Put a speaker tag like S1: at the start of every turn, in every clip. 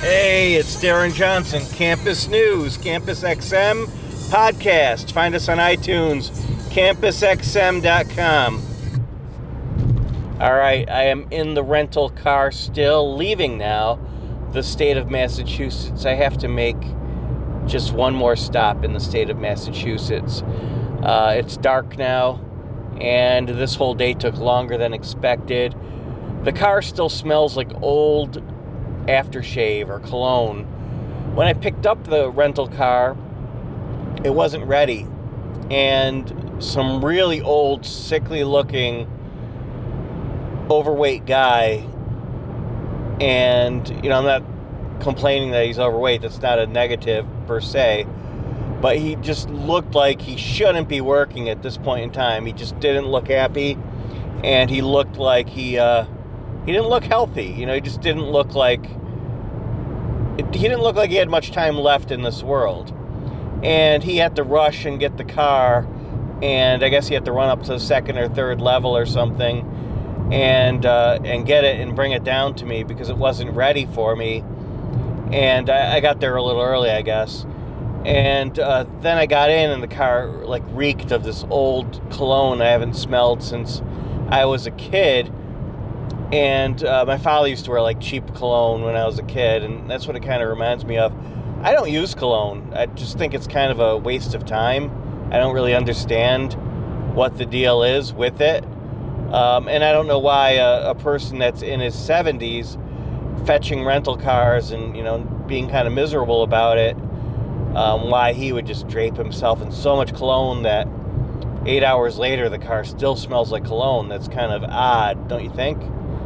S1: Hey, it's Darren Johnson, Campus News, Campus XM podcast. Find us on iTunes, campusxm.com. All right, I am in the rental car still, leaving now the state of Massachusetts. I have to make just one more stop in the state of Massachusetts. It's dark now, and this whole day took longer than expected. The car still smells like old aftershave or cologne. When I picked up the rental car, it wasn't ready, and some really old, sickly looking, overweight guy, and I'm not complaining that he's overweight, that's not a negative per se, but he just looked like he shouldn't be working at this point in time. He just didn't look happy, and he looked like he didn't look healthy. He just didn't look like he had much time left in this world. And he had to rush and get the car, and I guess he had to run up to the second or third level or something and get it and bring it down to me because it wasn't ready for me. And I got there a little early, I guess. And then I got in, and the car reeked of this old cologne I haven't smelled since I was a kid. And my father used to wear cheap cologne when I was a kid, and that's what it kind of reminds me of. I don't use cologne. I just think it's kind of a waste of time. I don't really understand what the deal is with it. And I don't know why a person that's in his 70s fetching rental cars and, being kind of miserable about it, why he would just drape himself in so much cologne that 8 hours later the car still smells like cologne. That's kind of odd, don't you think?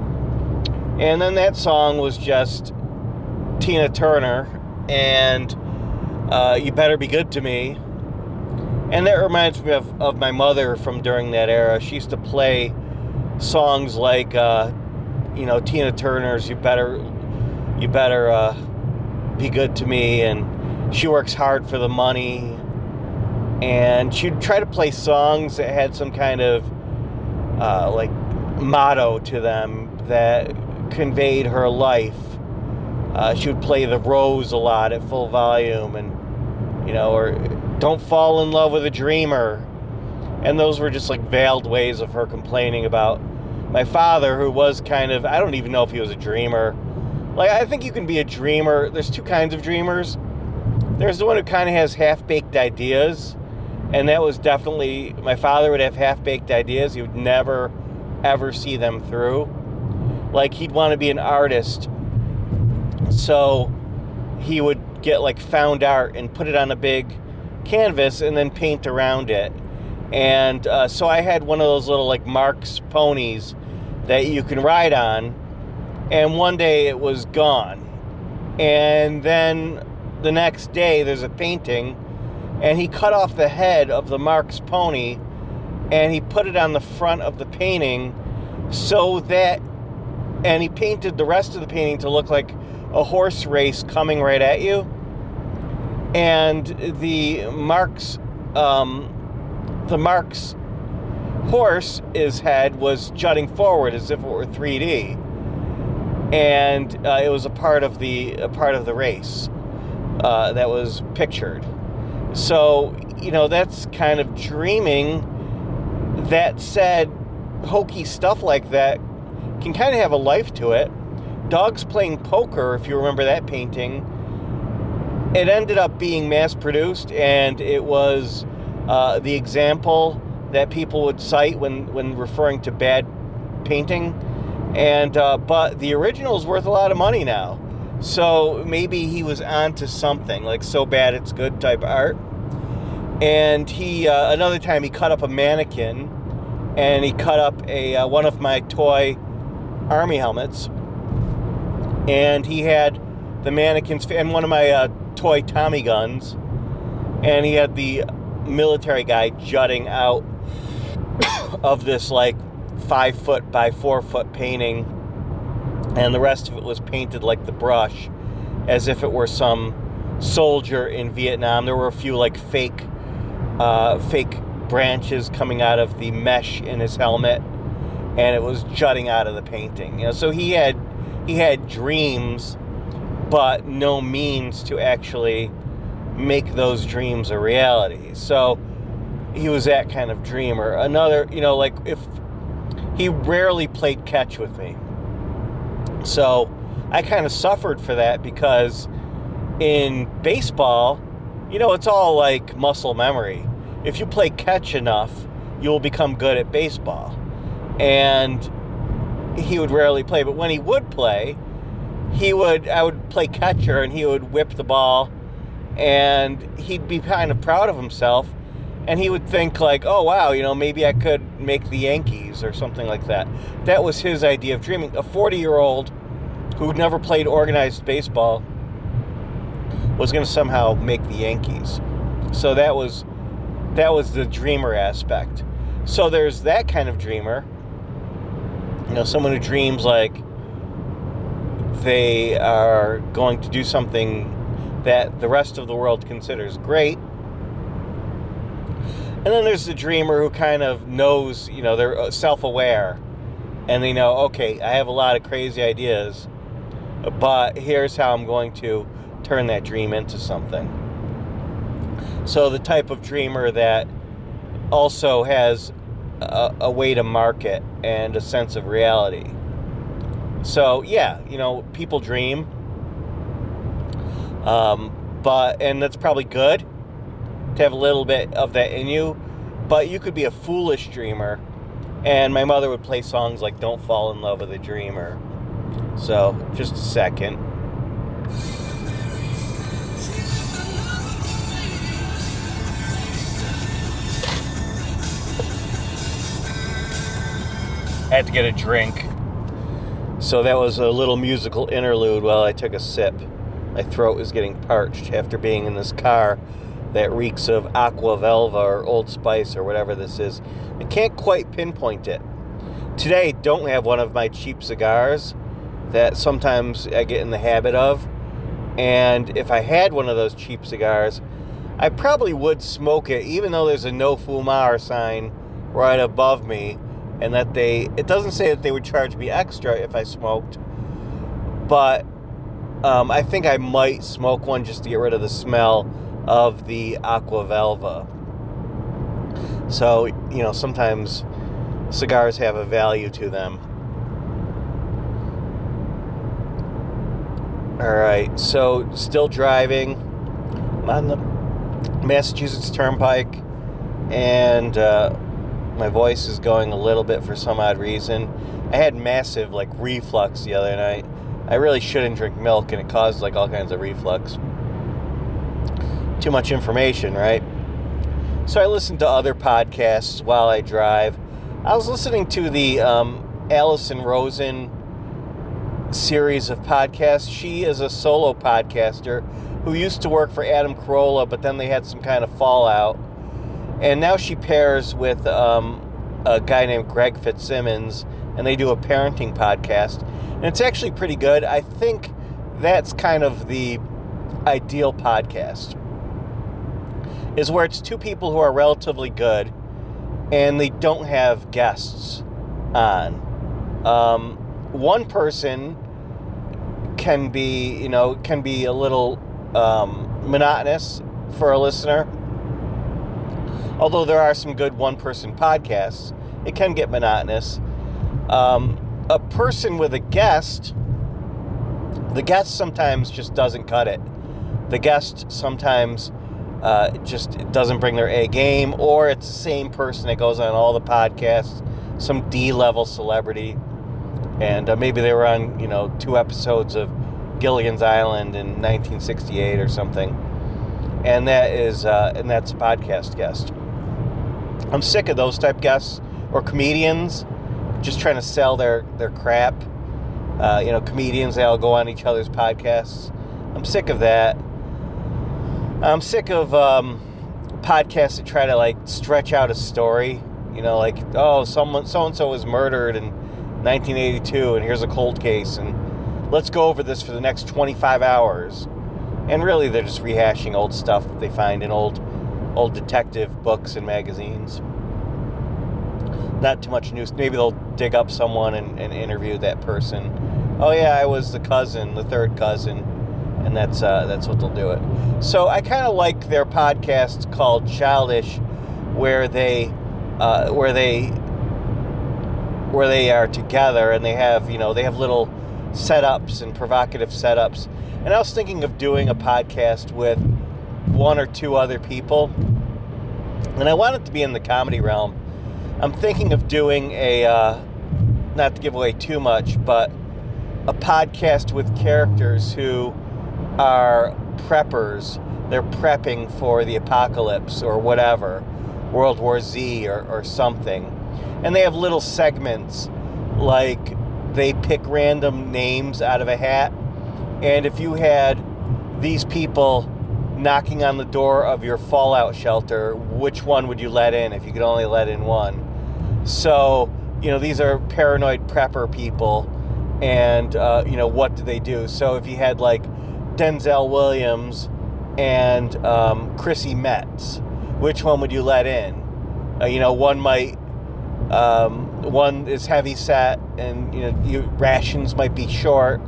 S1: And then that song was just Tina Turner and You Better Be Good to Me. And that reminds me of my mother from during that era. She used to play songs like, Tina Turner's You Better Be Good to Me, and She Works Hard for the Money. And she'd try to play songs that had some kind of motto to them that conveyed her life. She would play The Rose a lot at full volume, and or Don't Fall in Love with a Dreamer. And those were just veiled ways of her complaining about my father, who was kind of, I don't even know if he was a dreamer. I think you can be a dreamer. There's two kinds of dreamers. There's the one who kind of has half-baked ideas, and that was definitely, my father would have half-baked ideas. He would never, ever see them through. He'd want to be an artist, so he would get found art and put it on a big canvas and then paint around it. And so I had one of those little Mark's ponies that you can ride on, and one day it was gone. And then the next day there's a painting, and he cut off the head of the Mark's pony and he put it on the front of the painting and he painted the rest of the painting to look like a horse race coming right at you. And the Mark's horse, his head was jutting forward as if it were 3D, and it was a part of the race that was pictured. So that's kind of dreaming. That said, hokey stuff like that can kind of have a life to it. Dogs Playing Poker, if you remember that painting, it ended up being mass-produced, and it was the example that people would cite when referring to bad painting. And but the original is worth a lot of money now. So maybe he was onto something, so bad it's good type art. And he another time he cut up a mannequin, and he cut up one of my toy army helmets, and he had the mannequins and one of my toy Tommy guns, and he had the military guy jutting out of this 5 foot by 4 foot painting, and the rest of it was painted like the brush, as if it were some soldier in Vietnam. There were a few fake branches coming out of the mesh in his helmet, and it was jutting out of the painting. So he had dreams but no means to actually make those dreams a reality. So he was that kind of dreamer. Another, like if he rarely played catch with me. So I kind of suffered for that because in baseball, it's all like muscle memory. If you play catch enough, you'll become good at baseball. And he would rarely play, but when he would play, I would play catcher and he would whip the ball and he'd be kind of proud of himself and he would think like, oh wow, maybe I could make the Yankees or something like that. That was his idea of dreaming. A 40-year-old who never played organized baseball was going to somehow make the Yankees. So that was the dreamer aspect. So there's that kind of dreamer. Someone who dreams like they are going to do something that the rest of the world considers great. And then there's the dreamer who kind of knows, they're self-aware. And they know, okay, I have a lot of crazy ideas, but here's how I'm going to turn that dream into something. So the type of dreamer that also has a way to market and a sense of reality. So yeah, people dream, and that's probably good to have a little bit of that in you, but you could be a foolish dreamer. And my mother would play songs like Don't Fall in Love with a Dreamer. So just a second. I had to get a drink. So that was a little musical interlude while I took a sip. My throat was getting parched after being in this car that reeks of Aqua Velva or Old Spice or whatever this is. I can't quite pinpoint it. Today, don't have one of my cheap cigars that sometimes I get in the habit of. And if I had one of those cheap cigars, I probably would smoke it, even though there's a no fumar sign right above me. And that it doesn't say that they would charge me extra if I smoked, but I think I might smoke one just to get rid of the smell of the Aqua Velva. So, sometimes cigars have a value to them. All right, so still driving. I'm on the Massachusetts Turnpike, and my voice is going a little bit for some odd reason. I had massive reflux the other night. I really shouldn't drink milk, and it caused all kinds of reflux. Too much information, right? So I listen to other podcasts while I drive. I was listening to the Allison Rosen series of podcasts. She is a solo podcaster who used to work for Adam Carolla, but then they had some kind of fallout. And now she pairs with a guy named Greg Fitzsimmons, and they do a parenting podcast. And it's actually pretty good. I think that's kind of the ideal podcast, is where it's two people who are relatively good, and they don't have guests on. One person can be a little monotonous for a listener. Although there are some good one-person podcasts, it can get monotonous. A person with a guest, the guest sometimes just doesn't cut it. The guest sometimes just doesn't bring their A game, or it's the same person that goes on all the podcasts, some D-level celebrity, and maybe they were on 2 episodes of Gilligan's Island in 1968 or something, and that's a podcast guest. I'm sick of those type guests, or comedians just trying to sell their crap. Comedians, they all go on each other's podcasts. I'm sick of that. I'm sick of podcasts that try to stretch out a story. So-and-so was murdered in 1982 and here's a cold case and let's go over this for the next 25 hours. And really they're just rehashing old stuff that they find in old detective books and magazines. Not too much news. Maybe they'll dig up someone and interview that person. Oh yeah, I was the third cousin and that's what they'll do it. So I kind of like their podcast called Childish, where they are together, and they have little setups and provocative setups. And I was thinking of doing a podcast with one or two other people, and I want it to be in the comedy realm. I'm thinking of doing not to give away too much, but a podcast with characters who are preppers. They're prepping for the apocalypse or whatever, World War Z or something. And they have little segments, like they pick random names out of a hat. And if you had these people knocking on the door of your fallout shelter, which one would you let in if you could only let in one? So, these are paranoid prepper people, and, what do they do? So if you had, like, Denzel Williams and Chrissy Metz, which one would you let in? One is heavy set, and, rations might be short,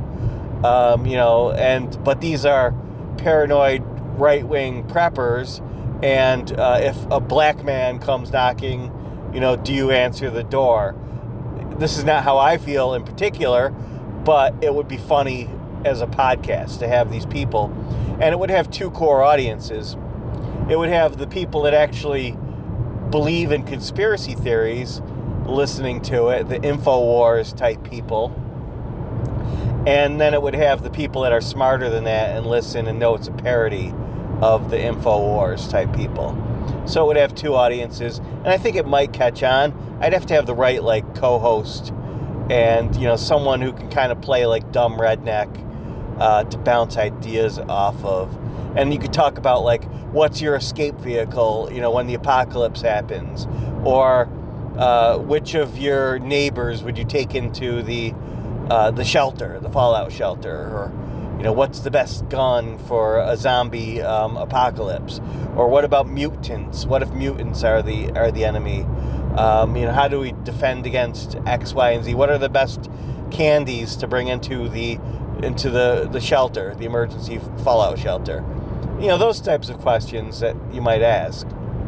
S1: but these are paranoid right-wing preppers, and if a black man comes knocking, do you answer the door? This is not how I feel in particular, but it would be funny as a podcast to have these people. And it would have two core audiences. It would have the people that actually believe in conspiracy theories listening to it, the InfoWars type people. And then it would have the people that are smarter than that and listen and know it's a parody of the InfoWars type people. So it would have two audiences, and I think it might catch on. I'd have to have the right, like, co-host and, someone who can kind of play like dumb redneck to bounce ideas off of. And you could talk about, like, what's your escape vehicle, when the apocalypse happens? Or which of your neighbors would you take into the shelter, the fallout shelter? Or, what's the best gun for a zombie apocalypse? Or what about mutants? What if mutants are the enemy? How do we defend against X, Y, and Z? What are the best candies to bring into the shelter, the emergency fallout shelter? Those types of questions that you might ask.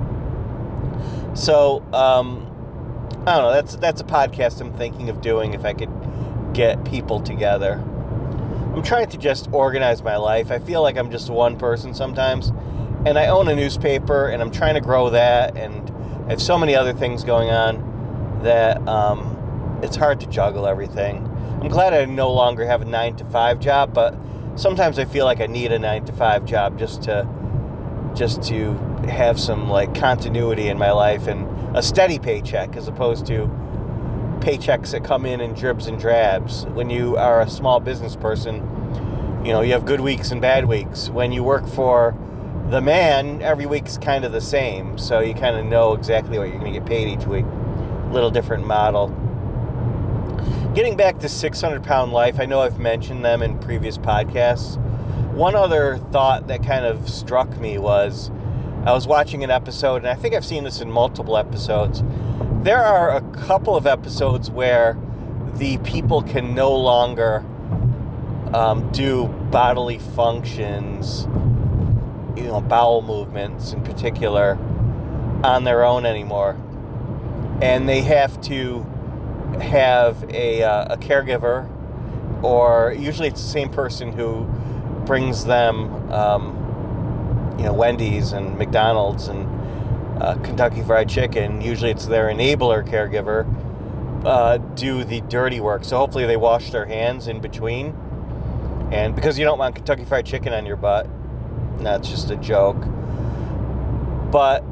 S1: So, I don't know. That's a podcast I'm thinking of doing if I could get people together. I'm trying to just organize my life. I feel like I'm just one person sometimes, and I own a newspaper, and I'm trying to grow that, and I have so many other things going on that it's hard to juggle everything. I'm glad I no longer have a 9-to-5 job, but sometimes I feel like I need a 9-to-5 job just to have some, like, continuity in my life and a steady paycheck as opposed to paychecks that come in dribs and drabs. When you are a small business person, you have good weeks and bad weeks. When you work for the man, every week's kind of the same, so you kind of know exactly what you're going to get paid each week. Little different model. Getting back to 600-Pound Life, I know I've mentioned them in previous podcasts. One other thought that kind of struck me was I was watching an episode, and I think I've seen this in multiple episodes. There are a couple of episodes where the people can no longer do bodily functions, bowel movements in particular, on their own anymore. And they have to have a caregiver, or usually it's the same person who brings them, Wendy's and McDonald's and Kentucky Fried Chicken. Usually it's their enabler caregiver do the dirty work. So hopefully they wash their hands in between. And because you don't want Kentucky Fried Chicken on your butt, that's just a joke. But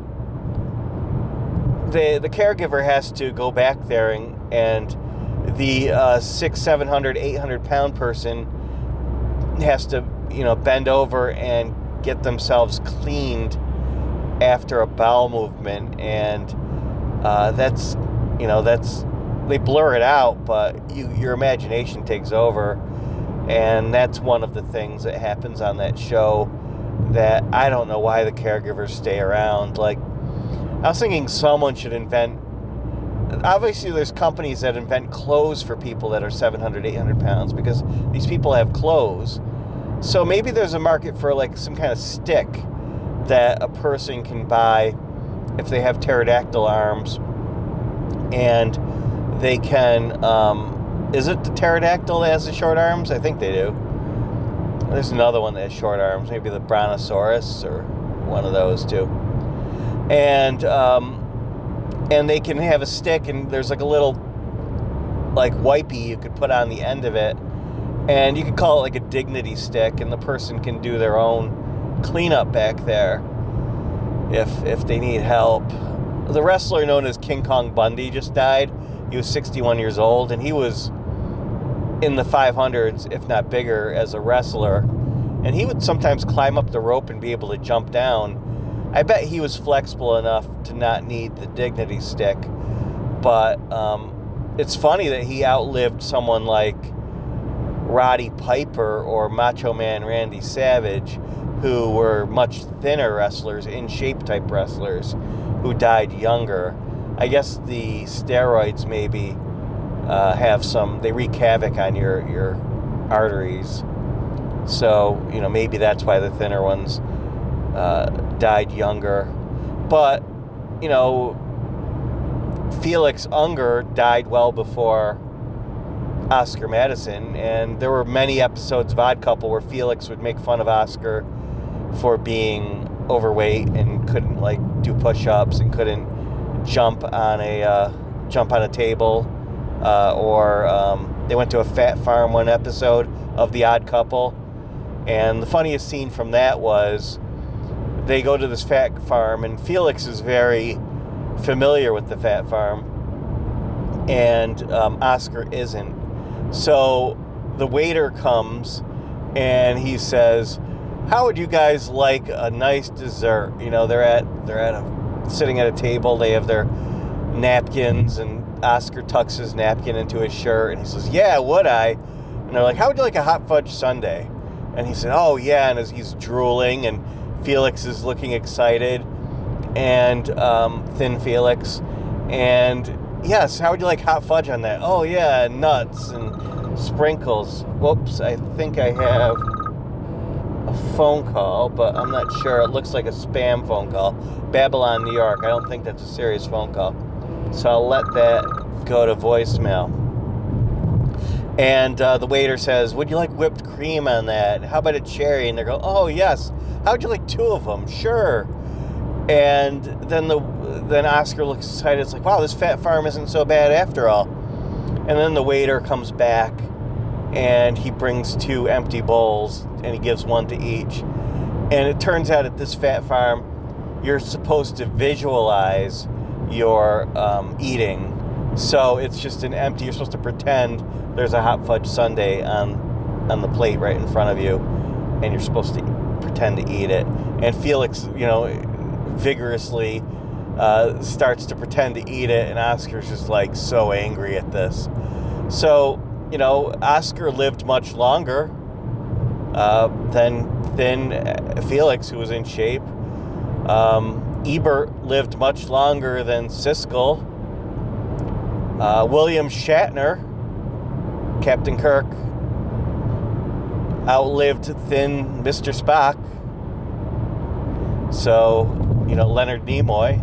S1: the caregiver has to go back there and the 600, 700, 800-pound person has to, bend over and get themselves cleaned after a bowel movement, and that's they blur it out, but your imagination takes over, and that's one of the things that happens on that show that I don't know why the caregivers stay around. Like, I was thinking someone should invent, obviously there's companies that invent clothes for people that are 700, 800 pounds, because these people have clothes, So maybe there's a market for like some kind of stick that a person can buy if they have pterodactyl arms, and they can, is it the pterodactyl that has the short arms? I think they do. There's another one that has short arms, maybe the brontosaurus or one of those too. And they can have a stick, and there's like a little like wipey you could put on the end of it, and you could call it like a dignity stick, and the person can do their own cleanup back there if they need help. The wrestler known as King Kong Bundy just died. He was 61 years old, and he was in the 500s, if not bigger, as a wrestler. And he would sometimes climb up the rope and be able to jump down. I bet he was flexible enough to not need the dignity stick. But it's funny that he outlived someone like Roddy Piper or Macho Man Randy Savage, who were much thinner wrestlers, in-shape type wrestlers, who died younger. I guess the steroids maybe they wreak havoc on your arteries. So, maybe that's why the thinner ones died younger. But, Felix Unger died well before Oscar Madison, and there were many episodes of Odd Couple where Felix would make fun of Oscar for being overweight and couldn't do push-ups and couldn't jump on a table, or they went to a fat farm one episode of The Odd Couple, and the funniest scene from that was they go to this fat farm, and Felix is very familiar with the fat farm, and Oscar isn't. So the waiter comes and he says, "How would you guys like a nice dessert?" They're sitting at a table. They have their napkins, and Oscar tucks his napkin into his shirt, and he says, "Yeah, would I?" And they're like, "How would you like a hot fudge sundae?" And he said, "Oh yeah," and as he's drooling, and Felix is looking excited, and thin Felix, and yes, how would you like hot fudge on that? "Oh yeah, nuts and sprinkles." Whoops, I think I have a phone call, but I'm not sure. It looks like a spam phone call. Babylon, New York. I don't think that's a serious phone call. So I'll let that go to voicemail. And the waiter says, "Would you like whipped cream on that? How about a cherry?" And they go, "Oh yes. How would you like 2 of them?" "Sure." And then Oscar looks excited. It's like, wow, this fat farm isn't so bad after all. And then the waiter comes back, and he brings 2 empty bowls, and he gives 1 to each. And it turns out at this fat farm, you're supposed to visualize your eating. So it's just an empty, you're supposed to pretend there's a hot fudge sundae on the plate right in front of you, and you're supposed to pretend to eat it. And Felix, vigorously starts to pretend to eat it, and Oscar's just so angry at this. So, Oscar lived much longer than Felix, who was in shape. Ebert lived much longer than Siskel. William Shatner, Captain Kirk, outlived thin Mr. Spock. So, Leonard Nimoy,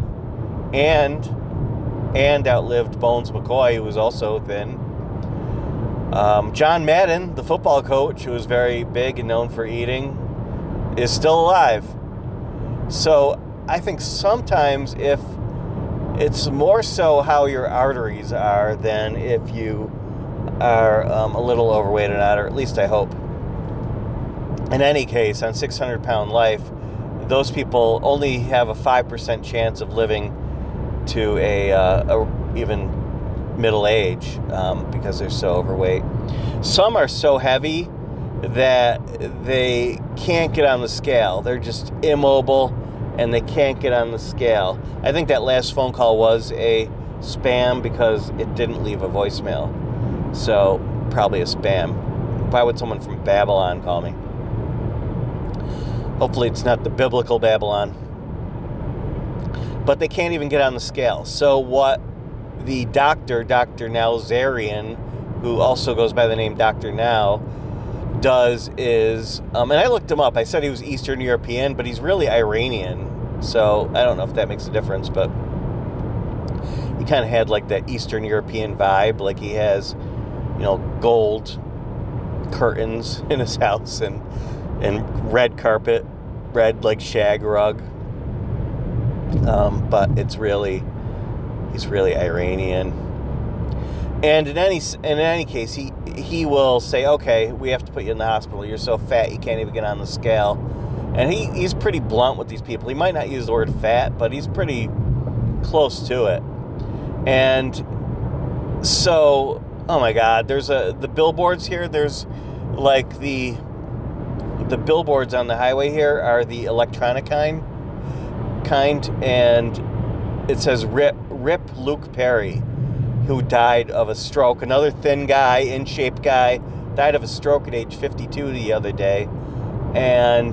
S1: and outlived Bones McCoy, who was also thin. John Madden, the football coach, who was very big and known for eating, is still alive. So I think sometimes if it's more so how your arteries are than if you are a little overweight or not, or at least I hope. In any case, on 600 Pound Life, those people only have a 5% chance of living to a even middle age because they're so overweight. Some are so heavy that they can't get on the scale. They're just immobile and they can't get on the scale. I think that last phone call was a spam because it didn't leave a voicemail. So probably a spam. Why would someone from Babylon call me? Hopefully it's not the biblical Babylon. But they can't even get on the scale. So what the Dr. Nowzarian, who also goes by the name Dr. Now, does is, and I looked him up. I said he was Eastern European, but he's really Iranian. So I don't know if that makes a difference, but he kind of had like that Eastern European vibe. Like he has, gold curtains in his house and red carpet, red like shag rug. But he's really Iranian. And in any case, he will say, okay, we have to put you in the hospital. You're so fat you can't even get on the scale. And he's pretty blunt with these people. He might not use the word fat, but he's pretty close to it. And so, oh my God, there's the billboards here. There's like the billboards on the highway here are the electronic kind, and it says Rip Luke Perry, who died of a stroke. Another thin guy, in shape guy, died of a stroke at age 52 the other day, and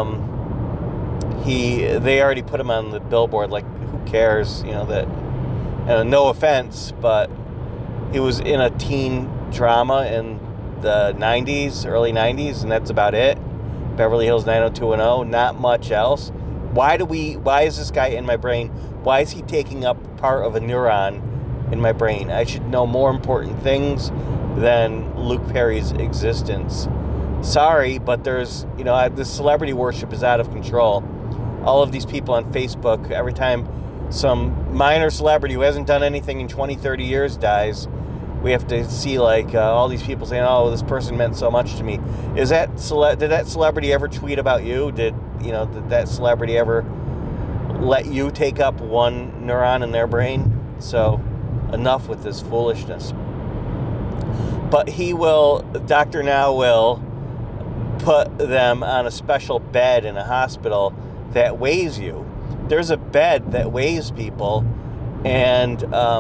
S1: they already put him on the billboard. Like, who cares? That. No offense, but he was in a teen drama in the 90s, early 90s, and that's about it. Beverly Hills 90210, not much else. Why is this guy in my brain? Why is he taking up part of a neuron in my brain? I should know more important things than Luke Perry's existence. Sorry, but there's, this celebrity worship is out of control. All of these people on Facebook, every time some minor celebrity who hasn't done anything in 20, 30 years dies, we have to see like all these people saying, oh, this person meant so much to me. Did that celebrity ever tweet about you? Did that celebrity ever let you take up one neuron in their brain? So enough with this foolishness. But Dr. Now will put them on a special bed in a hospital that weighs you. There's a bed that weighs people, and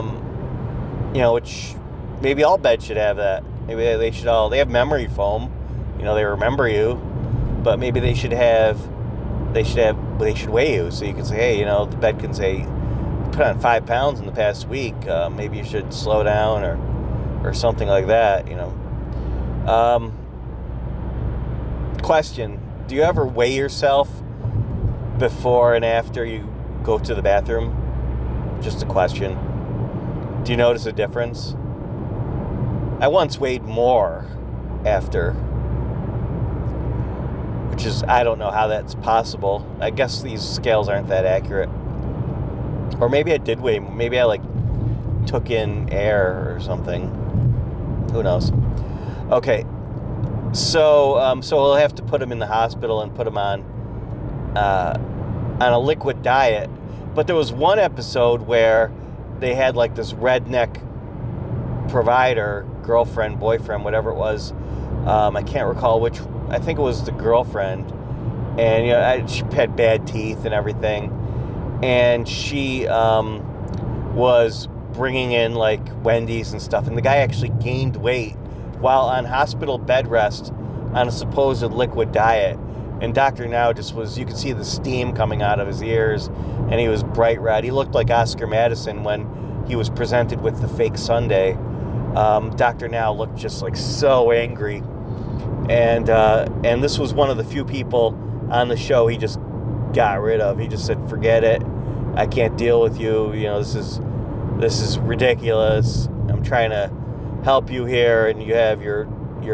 S1: which maybe all beds should have that. Maybe they have memory foam, they remember you, but maybe they should weigh you, so you can say, hey, the bed can say, you put on 5 pounds in the past week, maybe you should slow down or something like that. Question: do you ever weigh yourself before and after you go to the bathroom? Just a question. Do you notice a difference? I once weighed more after, which is, I don't know how that's possible. I guess these scales aren't that accurate. Or maybe I did weigh, maybe I took in air or something. Who knows? Okay. So we'll have to put him in the hospital and put him on a liquid diet. But there was one episode where they had like this redneck provider, girlfriend, boyfriend, whatever it was. I can't recall which. I think it was the girlfriend. And she had bad teeth and everything. And she was bringing in like Wendy's and stuff. And the guy actually gained weight while on hospital bed rest on a supposed liquid diet. And Dr. Now just was, you could see the steam coming out of his ears, and he was bright red. He looked like Oscar Madison when he was presented with the fake sundae. Dr. Now looked just like so angry. And this was one of the few people on the show he just got rid of. He just said, forget it. I can't deal with you. This is ridiculous. I'm trying to help you here, and you have your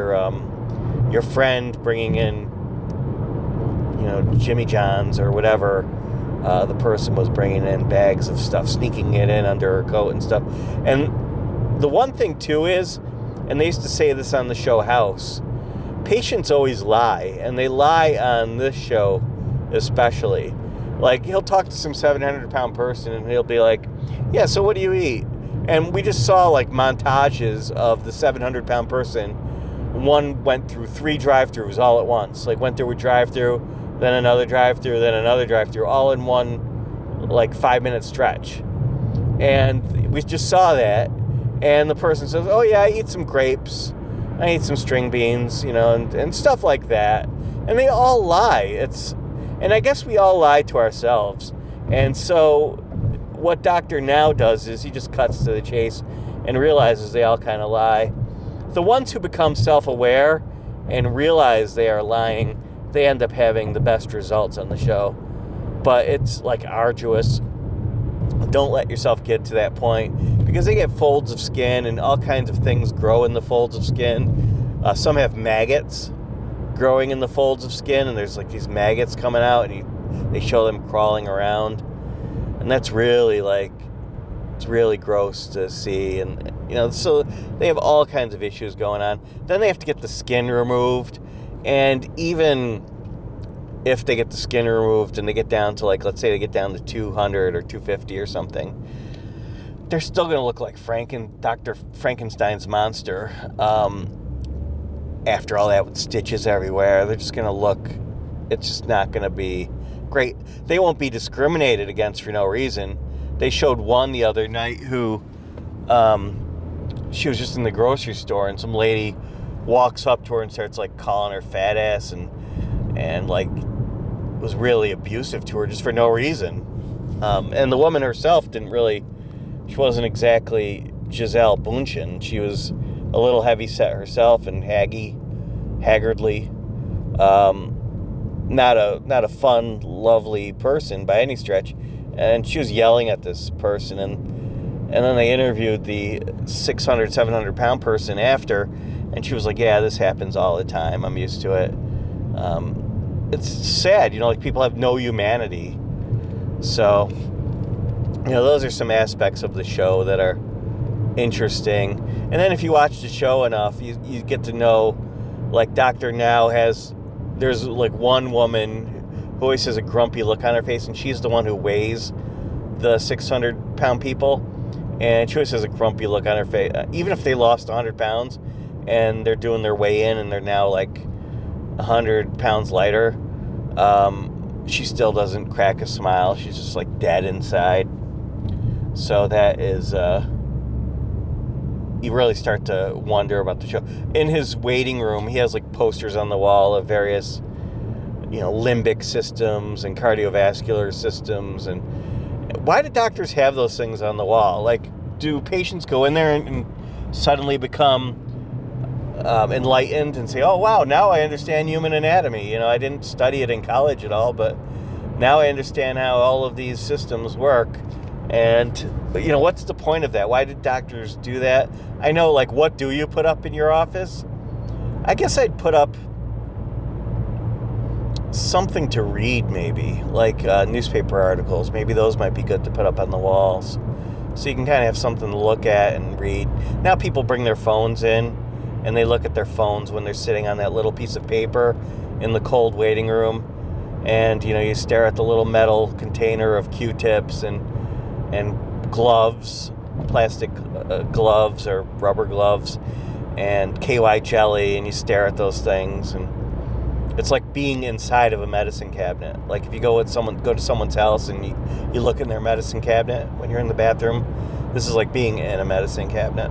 S1: friend bringing in Jimmy John's or whatever the person was bringing in, bags of stuff, sneaking it in under her coat and stuff. And the one thing too is, and they used to say this on the show House, patients always lie, and they lie on this show especially. Like, he'll talk to some 700-pound person and he'll be like, yeah, so what do you eat? And we just saw like montages of the 700-pound person. One went through 3 drive-thrus all at once. Like, went through a drive-thru, then another drive-thru, then another drive-thru, all in one like 5-minute stretch. And we just saw that. And the person says, oh yeah, I eat some grapes, I eat some string beans, and stuff like that. And they all lie. And I guess we all lie to ourselves. And so what Dr. Now does is he just cuts to the chase and realizes they all kind of lie. The ones who become self-aware and realize they are lying, they end up having the best results on the show. But it's like arduous. Don't let yourself get to that point, because they get folds of skin and all kinds of things grow in the folds of skin. Some have maggots growing in the folds of skin, and there's like these maggots coming out, and they show them crawling around, and that's really it's really gross to see. And so they have all kinds of issues going on. Then they have to get the skin removed, and even if they get the skin removed and they get down to let's say they get down to 200 or 250 or something, they're still going to look like Dr. Frankenstein's monster. After all that, with stitches everywhere, they're just going to look, it's just not going to be great. They won't be discriminated against for no reason. They showed one the other night who, she was just in the grocery store, and some lady walks up to her and starts calling her fat ass and was really abusive to her just for no reason. And the woman herself she wasn't exactly Gisele Bündchen. She was a little heavy-set herself and haggardly. Not a fun, lovely person by any stretch. And she was yelling at this person, and then they interviewed the 600, 700-pound person after, and she was like, yeah, this happens all the time. I'm used to it. It's sad, people have no humanity. So, those are some aspects of the show that are interesting. And then if you watch the show enough, you get to know, Dr. Now there's one woman who always has a grumpy look on her face, and she's the one who weighs the 600-pound people, and she always has a grumpy look on her face. Even if they lost 100 pounds and they're doing their weigh-in and they're now 100 pounds lighter, she still doesn't crack a smile. She's just dead inside. So that is, you really start to wonder about the show. In his waiting room, he has posters on the wall of various limbic systems and cardiovascular systems. And why do doctors have those things on the wall? Do patients go in there and suddenly become enlightened and say, oh, wow, now I understand human anatomy. I didn't study it in college at all, but now I understand how all of these systems work. And, what's the point of that? Why did doctors do that? I know, what do you put up in your office? I guess I'd put up something to read, maybe, newspaper articles. Maybe those might be good to put up on the walls, so you can kind of have something to look at and read. Now people bring their phones in, and they look at their phones when they're sitting on that little piece of paper in the cold waiting room, and you stare at the little metal container of Q-tips and gloves, plastic gloves or rubber gloves, and KY jelly, and you stare at those things, and it's like being inside of a medicine cabinet. If you go to someone's house and you look in their medicine cabinet when you're in the bathroom, this is like being in a medicine cabinet.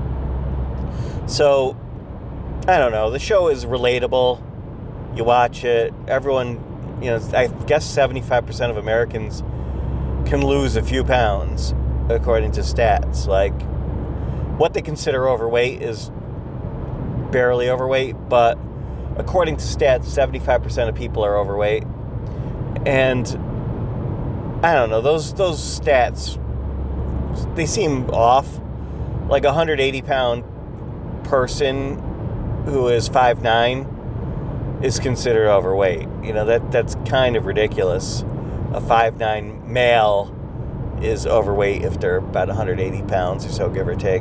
S1: So, I don't know. The show is relatable. You watch it. Everyone, I guess 75% of Americans can lose a few pounds, according to stats. What they consider overweight is barely overweight, but according to stats, 75% of people are overweight. And I don't know, those stats, they seem off. A 180-pound person who is 5'9" is considered overweight. That's kind of ridiculous. A 5'9" male is overweight if they're about 180 pounds or so, give or take.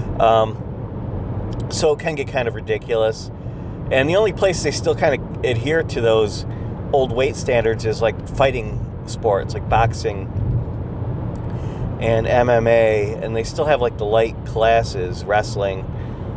S1: So it can get kind of ridiculous. And the only place they still kind of adhere to those old weight standards is fighting sports, like boxing and MMA, and they still have the light classes, wrestling.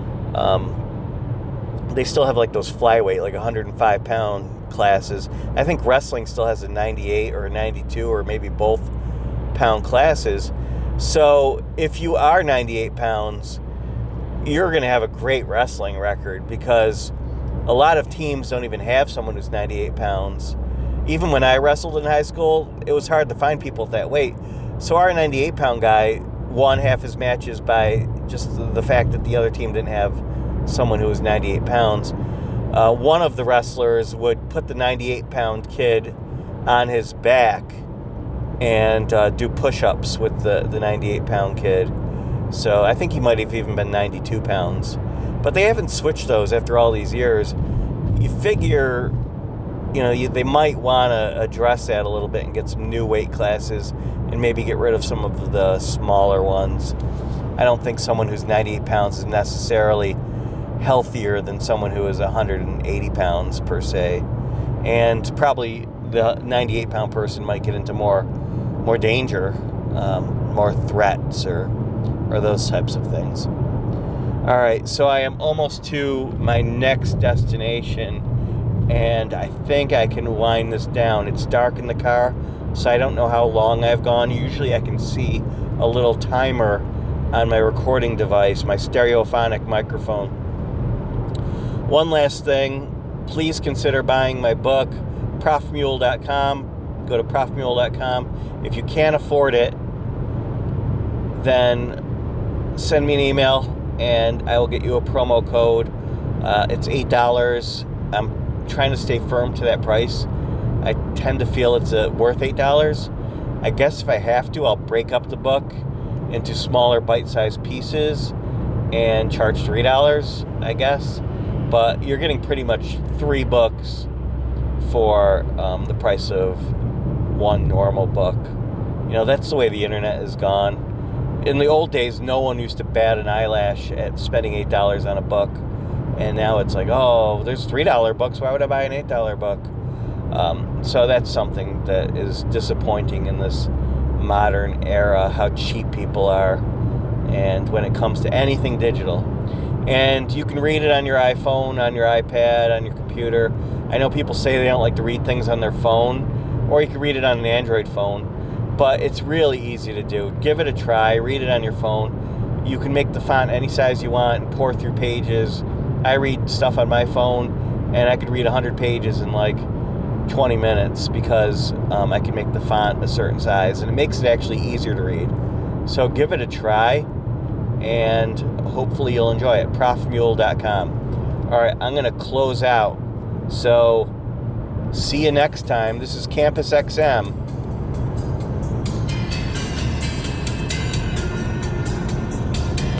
S1: They still have those flyweight, 105 pound classes. I think wrestling still has a 98 or a 92 or maybe both pound classes. So if you are 98 pounds, you're going to have a great wrestling record, because a lot of teams don't even have someone who's 98 pounds. Even when I wrestled in high school, it was hard to find people at that weight. So our 98-pound guy won half his matches by just the fact that the other team didn't have someone who was 98 pounds. one of the wrestlers would put the 98-pound kid on his back and do push-ups with the 98-pound kid. So I think he might have even been 92 pounds. But they haven't switched those after all these years. You figure, they might want to address that a little bit and get some new weight classes and maybe get rid of some of the smaller ones. I don't think someone who's 98 pounds is necessarily healthier than someone who is 180 pounds per se. And probably the 98-pound person might get into more danger, more threats or those types of things. All right, so I am almost to my next destination, and I think I can wind this down. It's dark in the car, so I don't know how long I've gone. Usually I can see a little timer on my recording device, my stereophonic microphone. One last thing, please consider buying my book, ProfMule.com. Go to ProfMule.com. If you can't afford it, then send me an email and I will get you a promo code. It's $8. I'm trying to stay firm to that price. I tend to feel it's worth $8. I guess if I have to, I'll break up the book into smaller bite-sized pieces and charge $3, I guess. But you're getting pretty much 3 books for the price of one normal book. That's the way the internet has gone. In the old days, no one used to bat an eyelash at spending $8 on a book. And now it's like, oh, there's $3 books. Why would I buy an $8 book? So that's something that is disappointing in this modern era, how cheap people are. And when it comes to anything digital. And you can read it on your iPhone, on your iPad, on your computer. I know people say they don't like to read things on their phone, or you can read it on an Android phone. But it's really easy to do. Give it a try. Read it on your phone. You can make the font any size you want and pour through pages. I read stuff on my phone, and I could read 100 pages in like 20 minutes because I can make the font a certain size, and it makes it actually easier to read. So give it a try, and hopefully you'll enjoy it. ProfMule.com. All right, I'm going to close out. So see you next time. This is Campus XM.